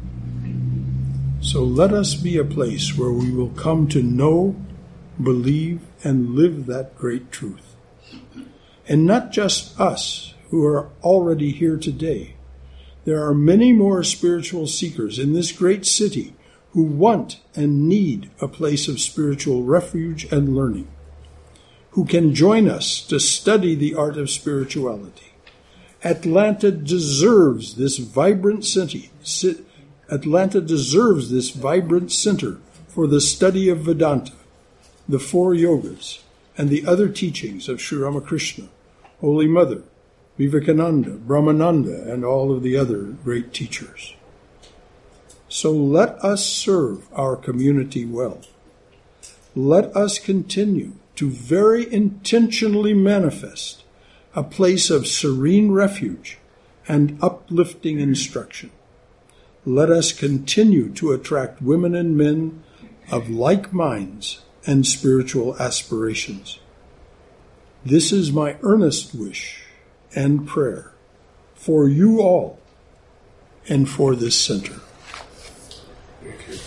So let us be a place where we will come to know, believe, and live that great truth. And not just us who are already here today. There are many more spiritual seekers in this great city who want and need a place of spiritual refuge and learning, who can join us to study the art of spirituality. Atlanta deserves this vibrant city. Atlanta deserves this vibrant center for the study of Vedanta, the four yogas, and the other teachings of Sri Ramakrishna, Holy Mother, Vivekananda, Brahmananda, and all of the other great teachers. So let us serve our community well. Let us continue to very intentionally manifest a place of serene refuge and uplifting instruction. Let us continue to attract women and men of like minds and spiritual aspirations. This is my earnest wish and prayer for you all and for this center. Thank you.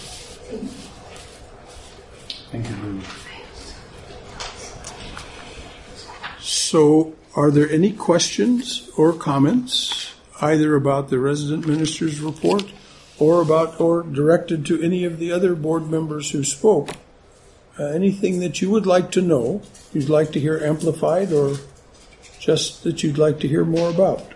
Thank you very much. So, are there any questions or comments, either about the resident minister's report or about or directed to any of the other board members who spoke? Uh, anything that you would like to know, you'd like to hear amplified, or just that you'd like to hear more about?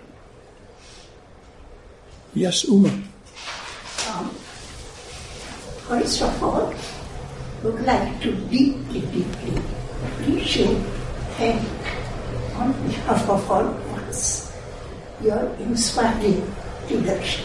Yes, Uma. Um, first of all, we would like to deeply, deeply appreciate, thank, on behalf of all of us, your inspiring leadership.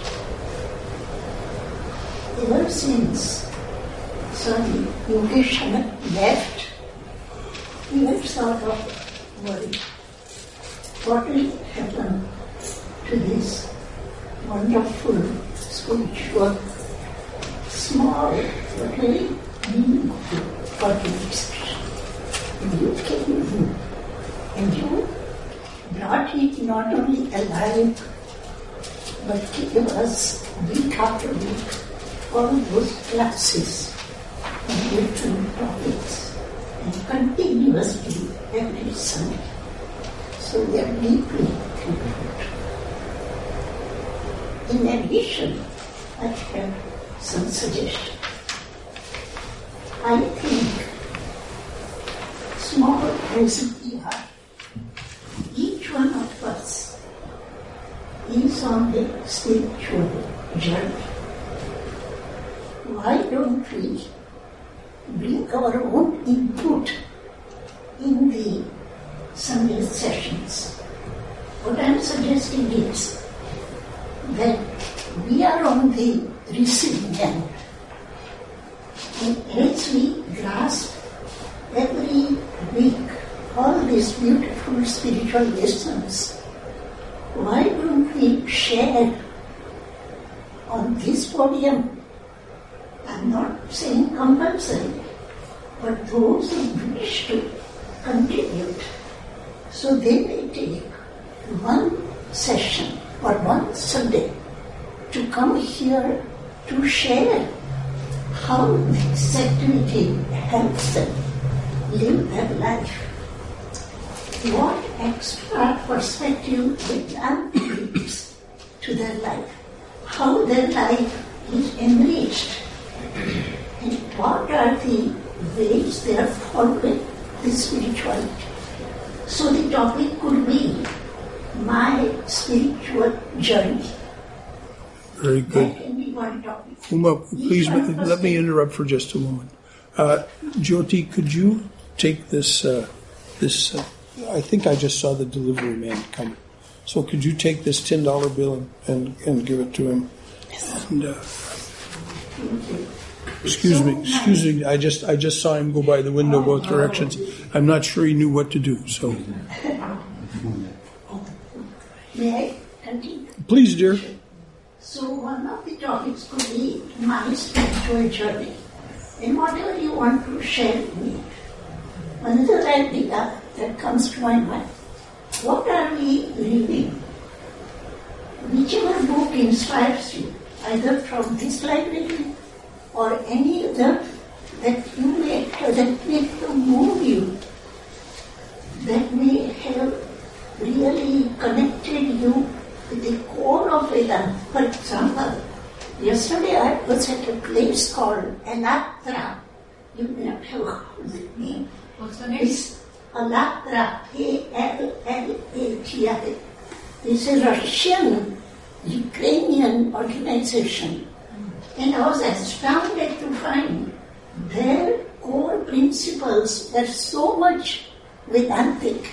Ever since Swami Yogesh left, we were sort of worried. What will happen to this wonderful, spiritual, small, but very meaningful organization? And you came in, and you brought it not only alive, but gave us week after week all those classes on different topics, and continuously every Sunday. So we are deeply grateful. In addition, I have some suggestions. I think, small as we are, each one of us is on the spiritual journey. Why don't we bring our own input in the Sunday sessions? What I'm suggesting is that we are on the receiving end. And as we grasp every week all these beautiful spiritual lessons, why don't we share on this podium? I'm not saying compulsory, but those who wish to contribute, so they may take one session or one Sunday to come here to share how this activity helps them live their life. What extra perspective it brings to their life, how their life is enriched, and what are the ways they are following this spirituality. So the topic could be my spiritual journey. Very good. That can be one topic. Uma, please let me interrupt for just a moment. Uh, Jyoti, could you take this uh, this. Uh, I think I just saw the delivery man come. So could you take this ten dollar bill and, and, and give it to him? Yes. And, uh, excuse me, excuse me. I just I just saw him go by the window both directions. I'm not sure he knew what to do. So. May I continue? Please, dear. So one of the topics could be my spiritual journey. And whatever you want to share with me. Another idea that comes to my mind. What are we reading? Whichever book inspires you, either from this library or any other that you may that may move you, that may have really connected you with the core of Vedanta. For example, yesterday I was at a place called Alatra. You may not have heard the name. What's the name? It's Alatra, A L L A T I. It's a Russian, Ukrainian organization. And I was astounded to find their core principles were so much Vedantic.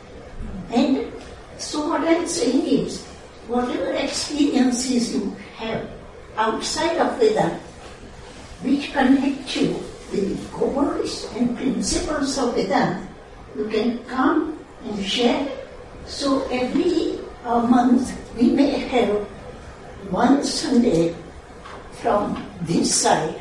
And so what I'm saying is, whatever experiences you have outside of Vedanta, which connect you with the cores and principles of Vedanta, you can come and share. So every uh, month we may have one Sunday from this side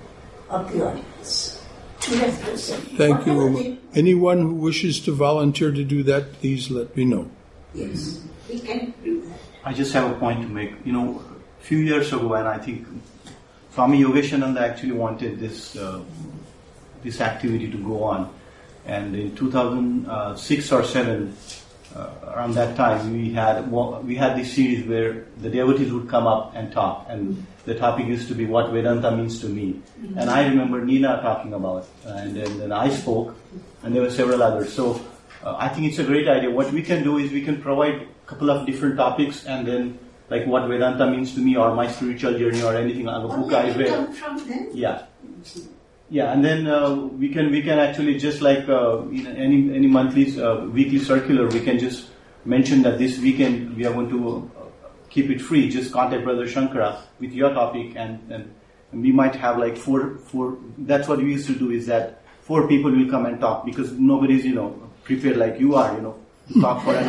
of the audience to represent. Thank you, Whatever Uma. they- Anyone who wishes to volunteer to do that, please let me know. Yes, we can do that. I just have a point to make. You know, a few years ago, and I think Swami Yogeshananda actually wanted this uh, this activity to go on. And in two thousand six or seven, uh, around that time, we had we had this series where the devotees would come up and talk, and the topic used to be what Vedanta means to me. Mm-hmm. And I remember Nina talking about, and then, then I spoke, and there were several others. So uh, I think it's a great idea. What we can do is we can provide a couple of different topics, and then like what Vedanta means to me, or my spiritual journey, or anything. A book I read. Come from them? Yeah. Yeah, and then uh, we can we can actually just like uh, you know, any any monthly uh, weekly circular, we can just mention that this weekend we are going to uh, keep it free. Just contact Brother Shankara with your topic, and, and and we might have like four four. That's what we used to do, is that four people will come and talk, because nobody's you know prepared like you are, you know, to talk for an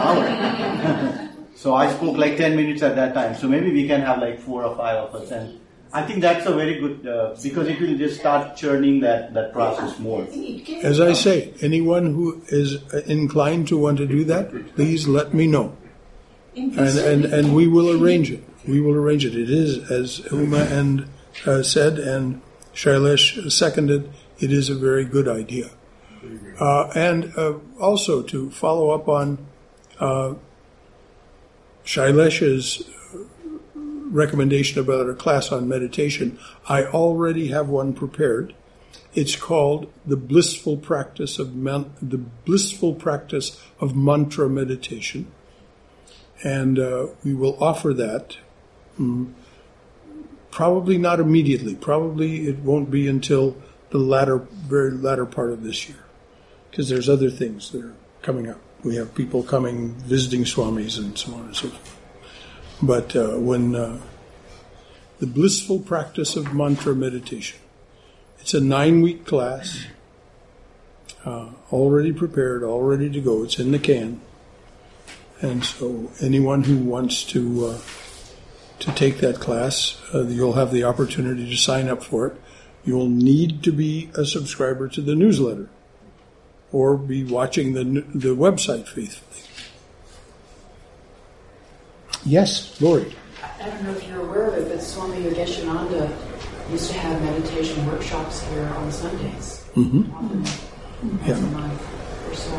hour. So I spoke like ten minutes at that time. So maybe we can have like four or five of us, and I think that's a very good, uh, because it will just start churning that, that process more. As I say, anyone who is inclined to want to do that, please let me know. And, and, and we will arrange it. We will arrange it. It is, as Uma and uh, said, and Shailesh seconded, it is a very good idea. Uh, and uh, also to follow up on uh, Shailesh's recommendation about a class on meditation, I already have one prepared. It's called the blissful practice of man- the blissful practice of mantra meditation, and uh, we will offer that. Mm, probably not immediately. Probably it won't be until the latter, very latter part of this year, because there's other things that are coming up. We have people coming, visiting swamis, and so on and so forth. But uh, when uh, the blissful practice of mantra meditation, it's a nine-week class, uh, already prepared, all ready to go. It's in the can, and so anyone who wants to uh, to take that class, uh, you'll have the opportunity to sign up for it. You'll need to be a subscriber to the newsletter, or be watching the the website faithfully. Yes, Lori. I don't know if you're aware of it, but Swami Yogeshananda used to have meditation workshops here on Sundays. Mm-hmm. Often, Yeah. once a month or so.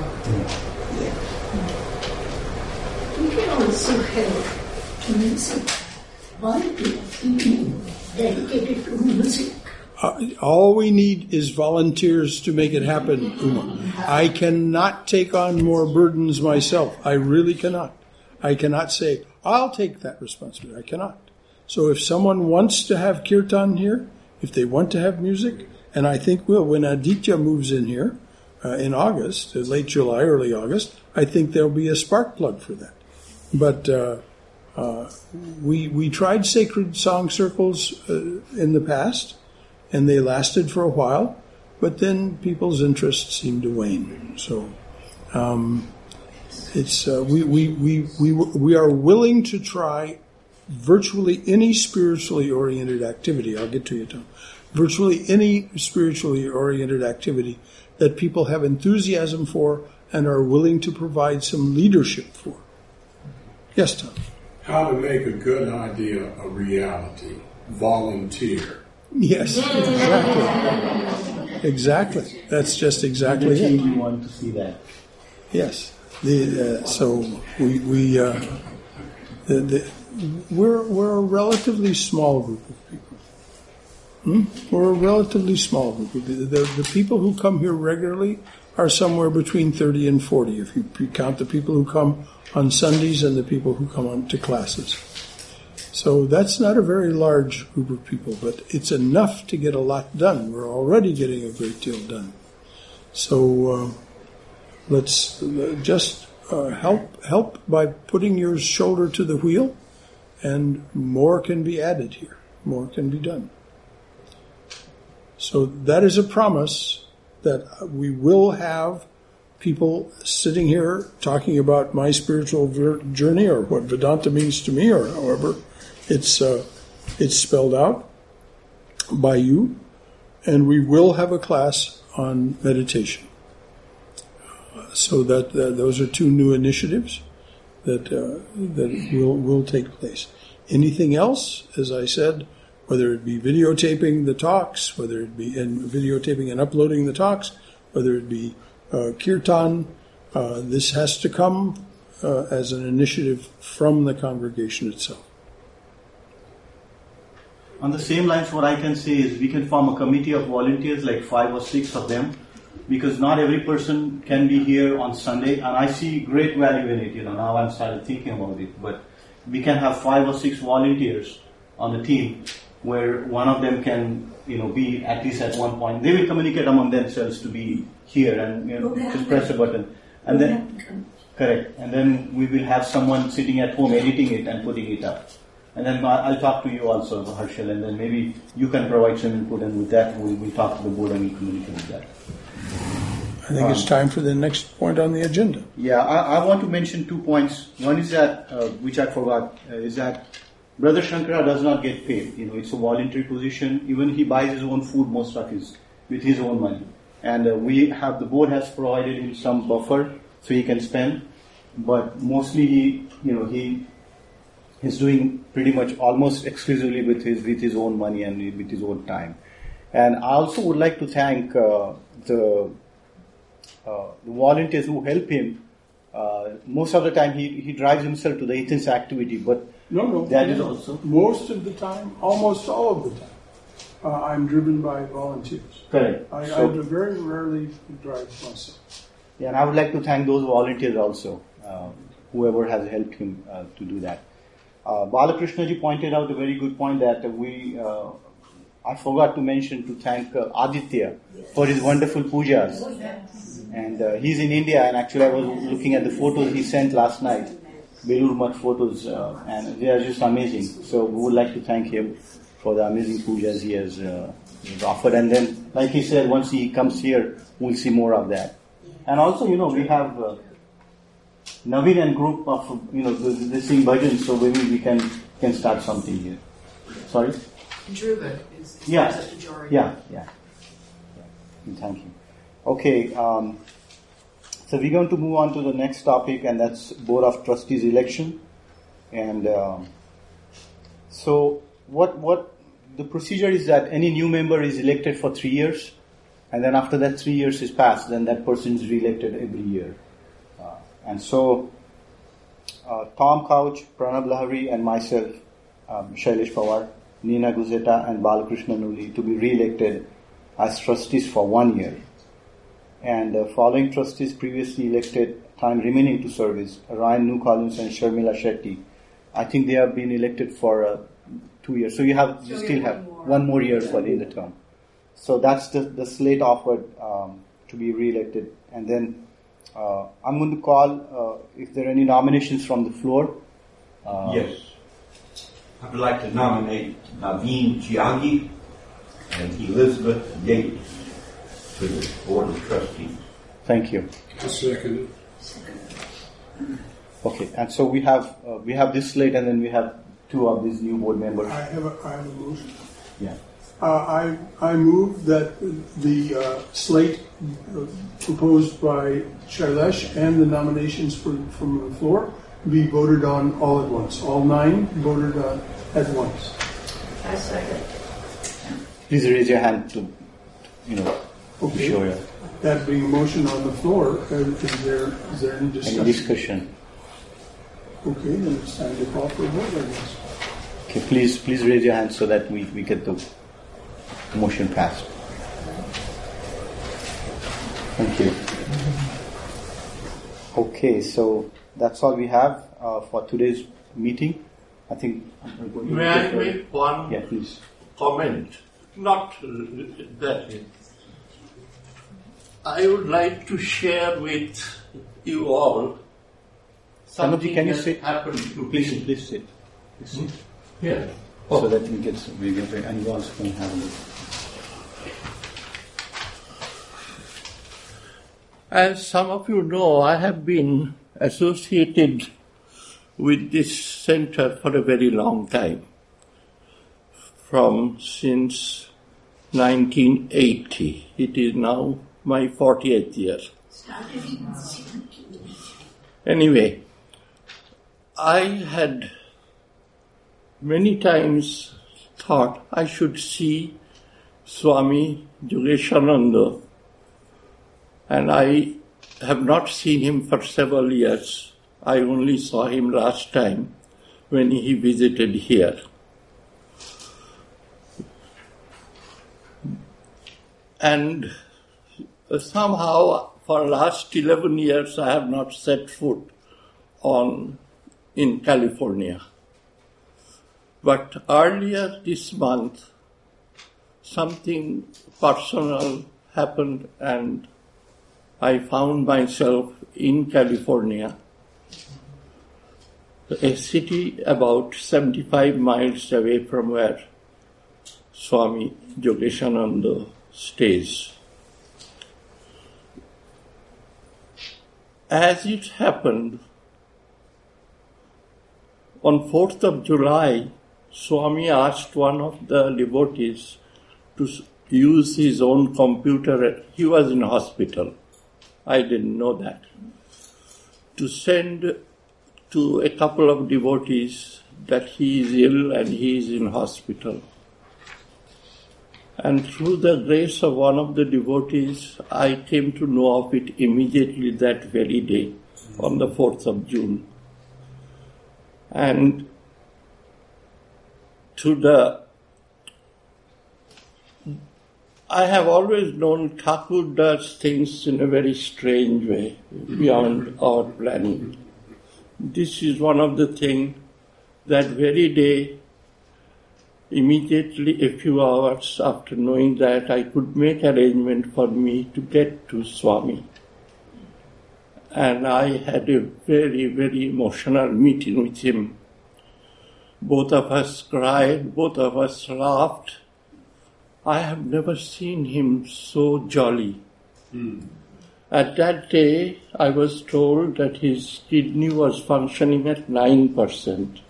We can also have music. One evening dedicated to music. Uh, all we need is volunteers to make it happen, Uma. I cannot take on more burdens myself. I really cannot. I cannot say, I'll take that responsibility. I cannot. So if someone wants to have kirtan here, if they want to have music, and I think we'll, when Aditya moves in here, uh, in August, uh, late July, early August, I think there'll be a spark plug for that. But uh, uh, we we tried sacred song circles uh, in the past, and they lasted for a while, but then people's interest seemed to wane. So um, it's uh, we, we we we we are willing to try virtually any spiritually oriented activity. I'll get to you, Tom. Virtually any spiritually oriented activity that people have enthusiasm for and are willing to provide some leadership for. Yes, Tom. How to make a good idea a reality. Volunteer. Yes, exactly. Exactly. That's just exactly it. We want to see that. Yes. The, uh, so we we uh, the, the, we're we're a relatively small group of people. Hmm? We're a relatively small group. The, the, the people who come here regularly are somewhere between thirty and forty. If you count the people who come on Sundays and the people who come on to classes. So that's not a very large group of people, but it's enough to get a lot done. We're already getting a great deal done. So uh, let's uh, just uh, help help by putting your shoulder to the wheel, and more can be added here. More can be done. So that is a promise that we will have people sitting here talking about my spiritual journey or what Vedanta means to me, or however it's uh, it's spelled out by you, and we will have a class on meditation. Uh, so that uh, those are two new initiatives that uh, that will will take place. Anything else, as I said, whether it be videotaping the talks, whether it be in videotaping and uploading the talks, whether it be uh, kirtan, uh, this has to come uh, as an initiative from the congregation itself. On the same lines, what I can say is we can form a committee of volunteers, like five or six of them, because not every person can be here on Sunday, and I see great value in it. You know, now I'm started thinking about it, but we can have five or six volunteers on the team, where one of them can, you know, be at least at one point. They will communicate among themselves to be here and, you know, just press a button. And then, correct. And then we will have someone sitting at home editing it and putting it up. And then I'll talk to you also, Harshal, and then maybe you can provide some input, and with that we'll, we'll talk to the board and we'll communicate with that. I think um, it's time for the next point on the agenda. Yeah, I, I want to mention two points. One is that, uh, which I forgot, uh, is that Brother Shankara does not get paid. You know, it's a voluntary position. Even he buys his own food, most of his, with his own money. And uh, we have, the board has provided him some buffer so he can spend. But mostly he, you know, he is doing pretty much almost exclusively with his, with his own money and with his own time. And I also would like to thank uh, the, uh, the volunteers who help him. Uh, most of the time he, he drives himself to the Athens activity, but No, no. that is also. Most of the time, almost all of the time, uh, I'm driven by volunteers. Correct. I, so, I very rarely drive myself. Yeah, and I would like to thank those volunteers also, uh, whoever has helped him uh, to do that. Uh, Balakrishnaji pointed out a very good point that we, uh, I forgot to mention to thank uh, Aditya for his wonderful pujas. And uh, he's in India, and actually I was looking at the photos he sent last night. Belur Math photos, uh, and they are just amazing. So we would like to thank him for the amazing pujas he has uh, offered. And then, like he said, once he comes here, we'll see more of that. And also, you know, we have uh, Naveen and group of, you know, they sing bhajans, so maybe we can can start something here. Sorry? Dhruva is, is yeah. a majority. Yeah, yeah, yeah. Thank you. Okay. Um, So we're going to move on to the next topic, and that's Board of Trustees election. And um, so what what the procedure is that any new member is elected for three years, and then after that three years is passed, then that person is re-elected every year. Uh, and so uh, Tom Couch, Pranab Lahari, and myself, um, Shailesh Pawar, Nina Guzeta, and Balakrishna Nuli to be re-elected as trustees for one year. And the uh, following trustees previously elected, time remaining to service, Ryan New Collins and Sharmila Shetty. I think they have been elected for uh, two years. So you have, you so still have one more. one more year for the, the term. So that's the, the slate offered um, to be re-elected. And then uh, I'm going to call uh, if there are any nominations from the floor. Uh, yes. I would like to nominate Naveen Chiangi and Elizabeth Yates to the Board of Trustees. Thank you. I second it. Okay, and so we have uh, we have this slate, and then we have two of these new board members. I have a, I have a motion. Yeah. Uh, I I move that the uh, slate uh, proposed by Shailesh and the nominations for, from the floor be voted on all at once. All nine voted on at once. I second. Please raise your hand to, you know, Okay. show you. That being a motion on the floor, uh, is there is there any discussion? Any discussion? Okay, then it's time to call for a vote, I guess. Okay, please please raise your hand so that we, we get the motion passed. Thank you. Okay, so that's all we have uh, for today's meeting. I think. May I make one yeah, please. comment? Not that. I would like to share with you all something can you that sit? happened to Please, me. please sit. Please sit. Yeah. So that we get we get anyone else can have a look. As some of you know, I have been associated with this center for a very long time, from since nineteen eighty. It is now my fortieth year. Anyway, I had many times thought I should see Swami Yogeshananda, and I have not seen him for several years. I only saw him last time when he visited here. And somehow for last eleven years I have not set foot on in California. But earlier this month something personal happened and I found myself in California, a city about seventy-five miles away from where Swami Yogeshananda stays. As it happened, on fourth of July, Swami asked one of the devotees to use his own computer. He was in hospital. I didn't know that. To send to a couple of devotees that he is ill and he is in hospital. And through the grace of one of the devotees, I came to know of it immediately that very day, on the fourth of June. And to the, I have always known Thakur does things in a very strange way, beyond our planning. This is one of the things that very day, immediately a few hours after knowing that, I could make arrangement for me to get to Swami. And I had a very, very emotional meeting with him. Both of us cried, both of us laughed. I have never seen him so jolly. Mm. At that day, I was told that his kidney was functioning at nine percent.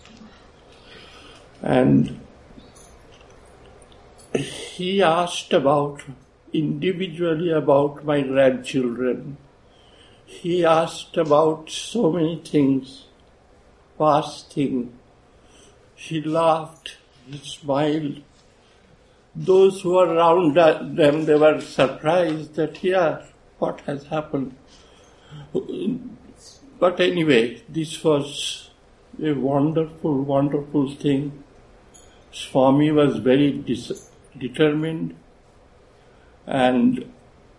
And he asked about, individually about my grandchildren. He asked about so many things, past things. He laughed, he smiled. Those who were around them, they were surprised that, yeah, what has happened? But anyway, this was a wonderful, wonderful thing. Swami was very dis- determined, and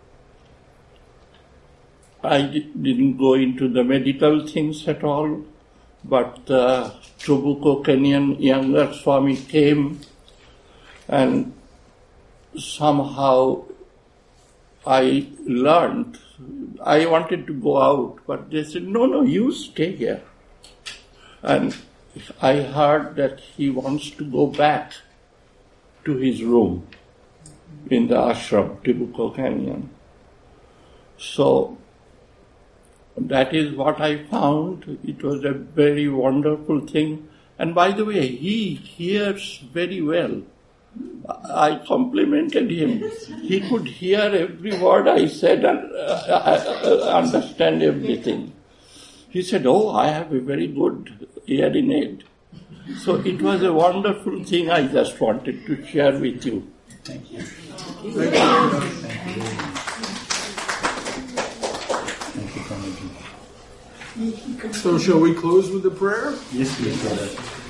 I di- didn't go into the medical things at all, but the Trabuco Kenyan younger Swami came, and somehow I learned, I wanted to go out, but they said, no, no, you stay here. And I heard that he wants to go back to his room in the ashram, Tibuco Canyon. So that is what I found. It was a very wonderful thing. And by the way, he hears very well. I complimented him. He could hear every word I said and uh, understand everything. He said, oh, I have a very good hearing aid. So it was a wonderful thing I just wanted to share with you. Thank you. Thank you. Thank you. So shall we close with the prayer? Yes, please, brother.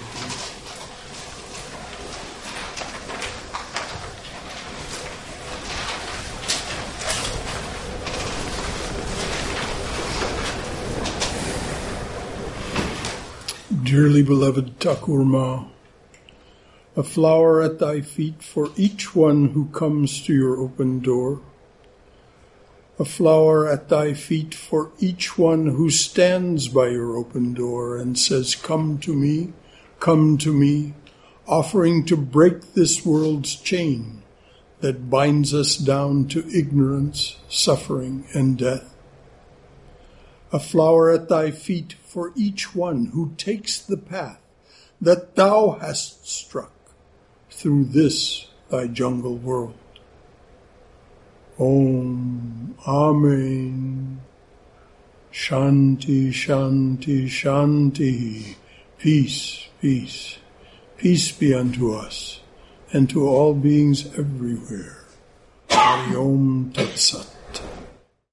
Dearly beloved Thakur Ma, a flower at thy feet for each one who comes to your open door. A flower at thy feet for each one who stands by your open door and says, come to me, come to me, offering to break this world's chain that binds us down to ignorance, suffering, and death. A flower at thy feet for each one who takes the path that thou hast struck through this thy jungle world. Om, Amen. Shanti, Shanti, Shanti. Peace, peace. Peace be unto us and to all beings everywhere. Hari Om Tat Sat.